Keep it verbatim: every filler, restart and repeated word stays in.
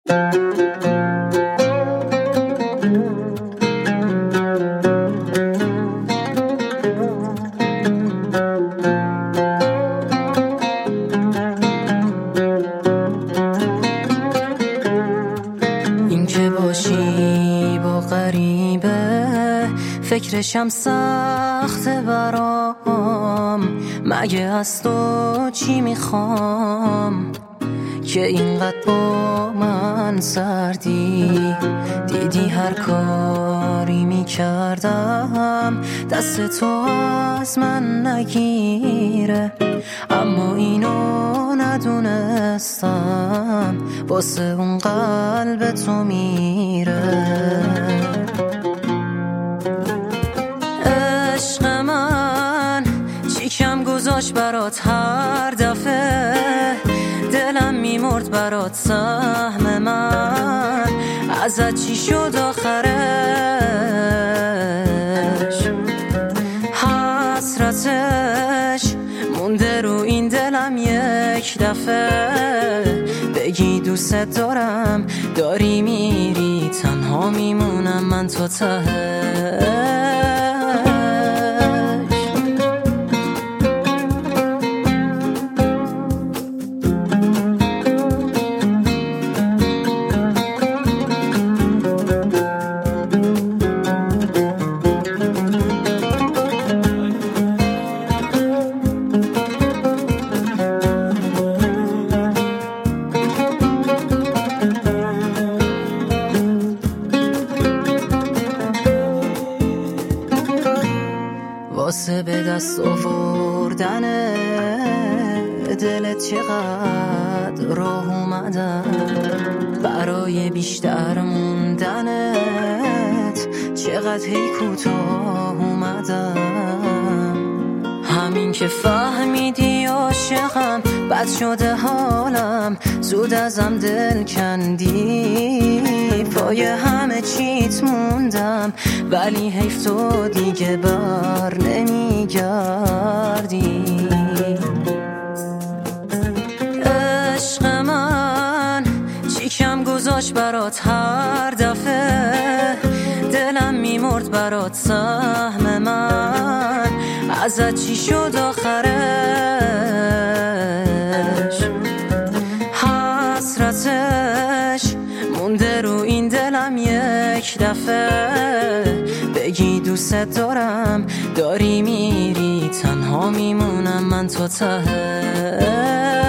این که باشی با غریبه فکرشم سخته برام، مگه از تو چی میخوام که اینقدر با من سردی؟ دیدی هر کاری میکردم دست تو از من نگیره، اما اینو ندونستم واسه اون قلب تو میره. عشق من چی کم گذاشت برات هر دفعه، دلم میمرد برات سهم من، ازت چی شد آخرش؟ حسرتش مونده رو این دلم یک دفعه، بگی دوست دارم داری میری تنها میمونم من تو ته. واسه به دست آوردن دلت چقدر راه اومدم، برای بیشتر موندنت چقدر هی کوتاه اومدم. همین که فهمیدی عاشقم بد شده حالم، زود ازم دل کندی، پای همه چیت موندم، ولی حیف تو دیگه بر نمیگردی. عشق من چی کم گذاشت برات هر دفعه، دلم میمرد برات سهم من، ازت چی شد آخرش؟ حسرتش مونده رو این دلم یک دفعه، بگی دوست دارم داری میری تنها میمونم من تو ته.